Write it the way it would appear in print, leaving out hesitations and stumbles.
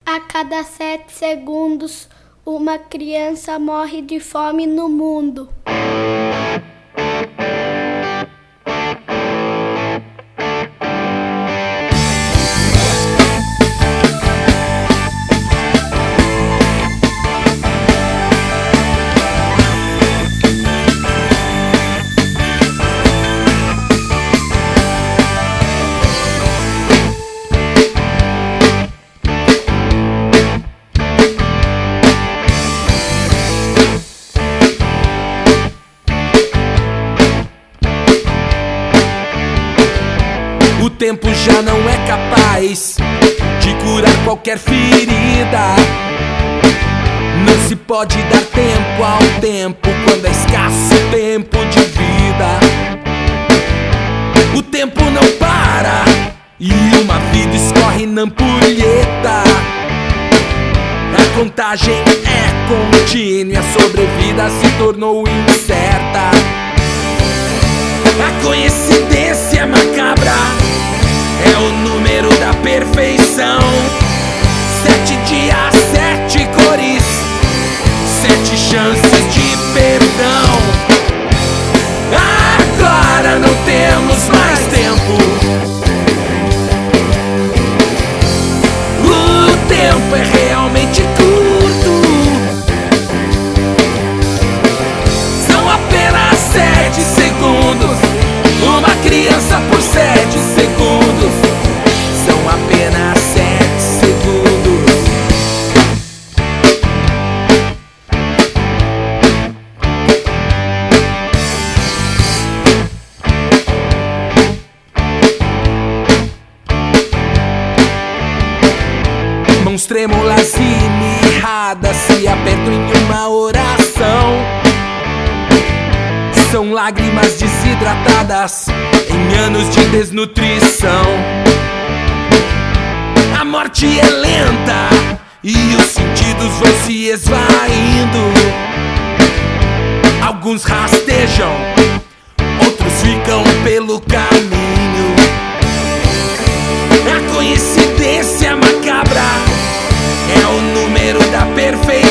A cada 7 segundos, uma criança morre de fome no mundo. O tempo já não é capaz de curar qualquer ferida. Não se pode dar tempo ao tempo quando é escasso o tempo de vida. O tempo não para e uma vida escorre na ampulheta. A contagem é contínua e a sobrevida se tornou incerta. A coincidência macabra é o número da perfeição. 7 dias, 7 cores, 7 chances de perdão. Agora não temos mais tempo. O tempo é realmente curto. São apenas 7 segundos. Uma criança por 7 segundos. São apenas 7 segundos. Mãos trêmulas e mirradas se apertam em uma oração. São lágrimas desidratadas em anos de desnutrição. A morte é lenta e os sentidos vão se esvaindo. Alguns rastejam, outros ficam pelo caminho. A coincidência macabra é o número da perfeição.